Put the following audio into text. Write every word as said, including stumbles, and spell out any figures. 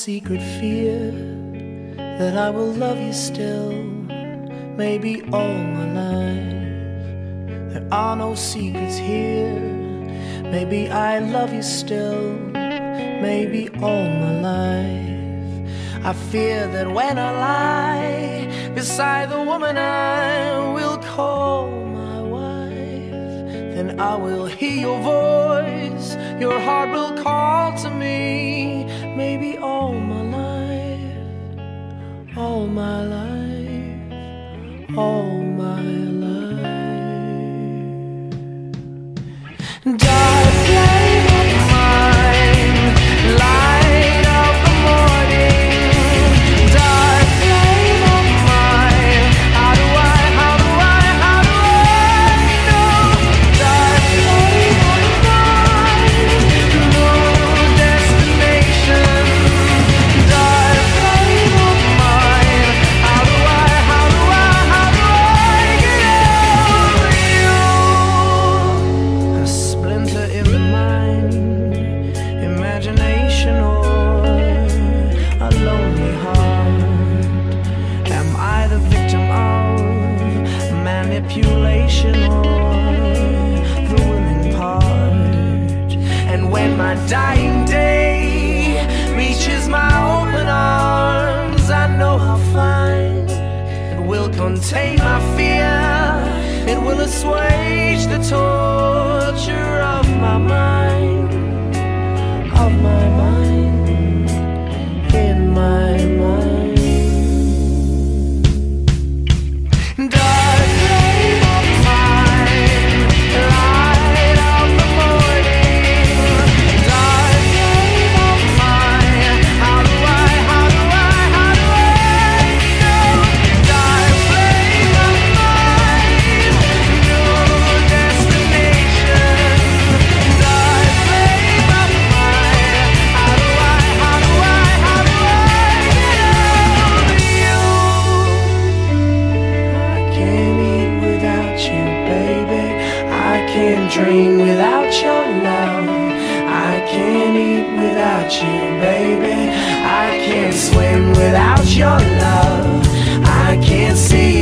secret fear that I will love you still, maybe all my life. There are no secrets here. Maybe I love you still, maybe all my life. I fear that when I lie beside the woman I will call my wife, then I will hear your voice, your heart will call to me. Maybe all my life, all my life, all my life. Dark flame of mine, light of the morning. Dark flame of mine, how do I, how do I, how do I know? Dark flame of mine, no destination. Dark flame of mine, how do I, how do I, how do I get over you? A splinter in the mind, imagination or a lonely heart. Am I the victim of manipulation or the willing part? And when my dying day reaches my open arms, I know I'll find it will contain my fear. It will assuage the torture of my mind, of my mind, in my mind. Dark flame of mine, light of the morning. Dark flame of mine, how do I, how do I, how do I know? Dark flame of mine, no destination. Dark flame of mine, how do I, how do I, how do I get over you? I can't eat without you, baby. I can't dream without your love. I can't eat without you, baby. I can't swim without your love. I can't see